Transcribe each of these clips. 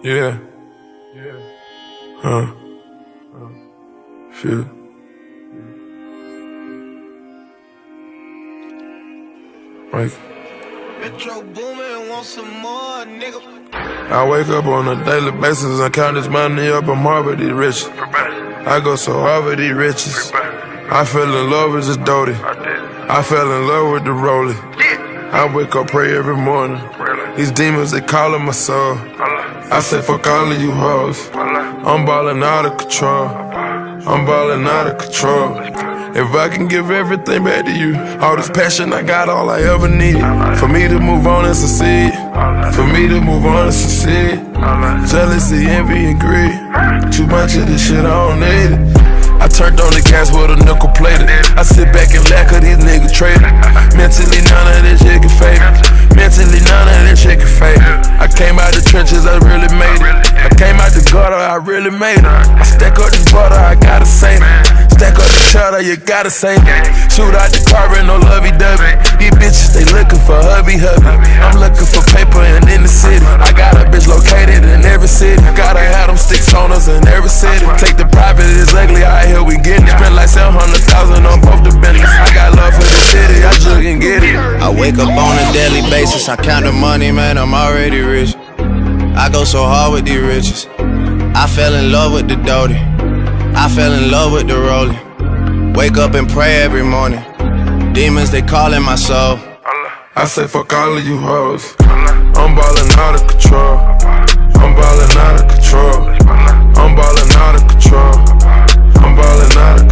Yeah. Huh. Shit. Like, Metro Boomin, want some more, nigga. I wake up on a daily basis and count this money up. I'm hard with these riches. I go so hard with these riches. I fell in love with this Doty. I fell in love with the Rollie. I wake up, pray every morning. These demons, they calling my soul. I say fuck all of you hoes. I'm ballin' out of control. I'm ballin' out of control. If I can give everything back to you, all this passion I got, all I ever needed. For me to move on and succeed. For me to move on and succeed. Jealousy, envy, and greed. Too much of this shit, I don't need it. I turned on the gas with a nickel plated. I sit back and laugh cause these niggas traded. Mentally none of this shit can fade it. Mentally none of this shit can fade it. I came out the trenches, I really made it. I came out the gutter, I really made it. I stack up this butter, I gotta save it. Stack up the cheddar, you gotta save it. Shoot out the car in no lovey-dovey. These bitches, they looking for hubby-hubby. I'm looking for paper and in the city. I got a bitch located in every city. Gotta have them sticks on us in every city. Take the private, it's ugly, out here we getting it. Spent like 700,000 on both the business. I got love for the city, I just can get it. I wake up on a daily basis, I count the money, man, I'm already rich. I go so hard with these riches. I fell in love with the Doty. I fell in love with the Rollie. Wake up and pray every morning. Demons, they calling my soul. I say fuck all of you hoes. I'm ballin' out of control. I'm ballin' out of control. I'm ballin' out of control. I'm ballin' out of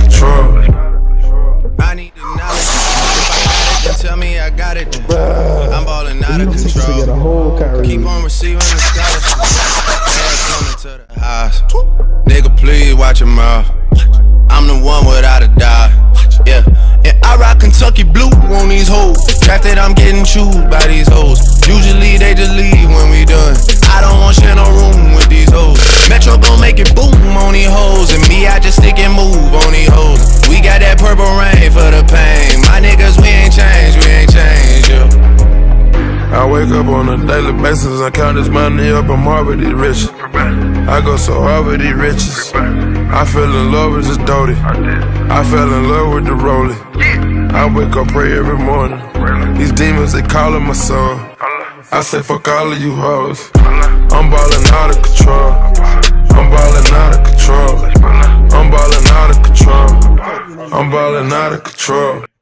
control. I need the knowledge. If I got it, then tell me I got it then. I'm ballin' out of control. Keep on receiving the scholarship. Coming to the house. Nigga, please watch your mouth. I'm the one without a doubt. Yeah. And I rock Kentucky blue on these hoes. Drafted, I'm getting chewed by these hoes. Usually they just leave when we done. I don't want share no room with these hoes. Metro gon' make it boom on these hoes. And me, I just stick and move on these hoes. We got that purple rain for the pain. My niggas, we ain't changed, yeah. I wake up on a daily basis and count this money up. I'm hard with these riches. I go so hard with these riches. I fell in love with this Doty. I fell in love with the Rollie. I wake up, pray every morning. These demons, they calling my soul. I say fuck all of you hoes. I'm ballin' out of control. I'm ballin' out of control. I'm ballin' out of control. I'm ballin' out of control.